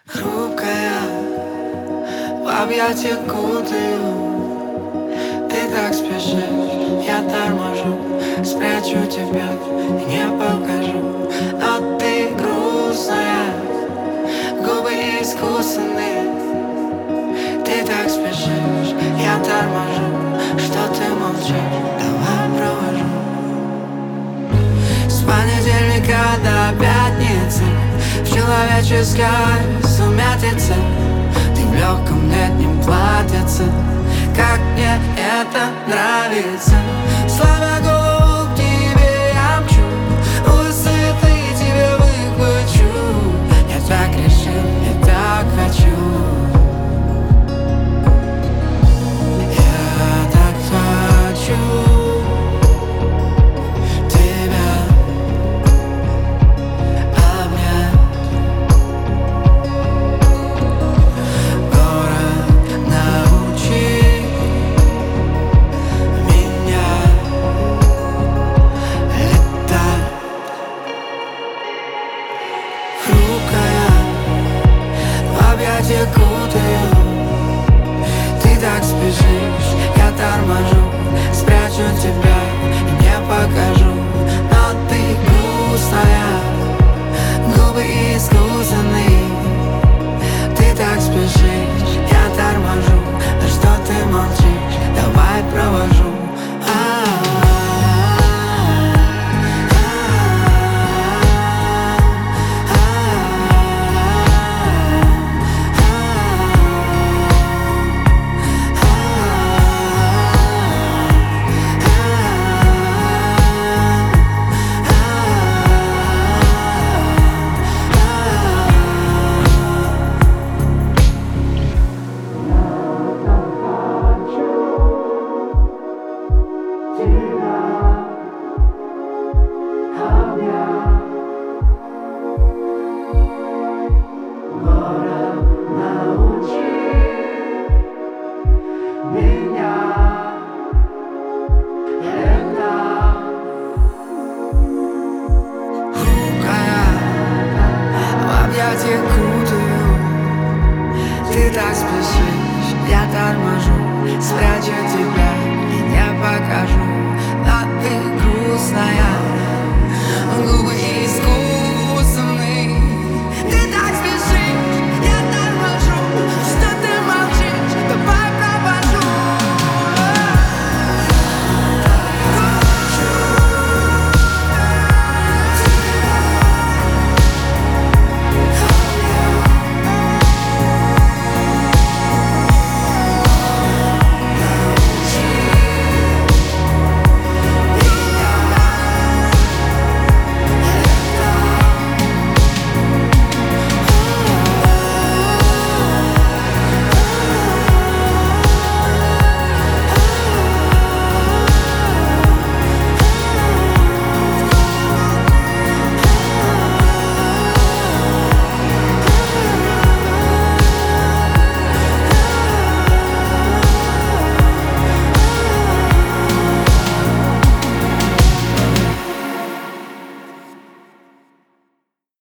Хрупкая, в объятиях кутаю. Ты так спешишь, я торможу. Спрячу тебя и не покажу. Но ты грустная, губы искусственные. Ты так спешишь, я торможу. Что ты молчишь, давай провожу. С понедельника до пятницы в человеческой сумятице. Ты в легком летнем платьице. Как мне это нравится. Слава голову к тебе я мчу. Высоты тебе выхвачу. Я так решил, я так хочу. Я так хочу тебя обнять. Город, научи меня летать. Хрупкая, в объятия кутаю. Ты так спешишь, я торможу. Спрячу тебя и не покажу. Но ты грустная, губы искусственные. Ты так спешишь, я торможу. Да что ты молчишь, давай провожу. Я кутаю. Ты так спешишь, я торможу. Спрячу тебя и не покажу. Но ты грустная, губы искусственные. Ты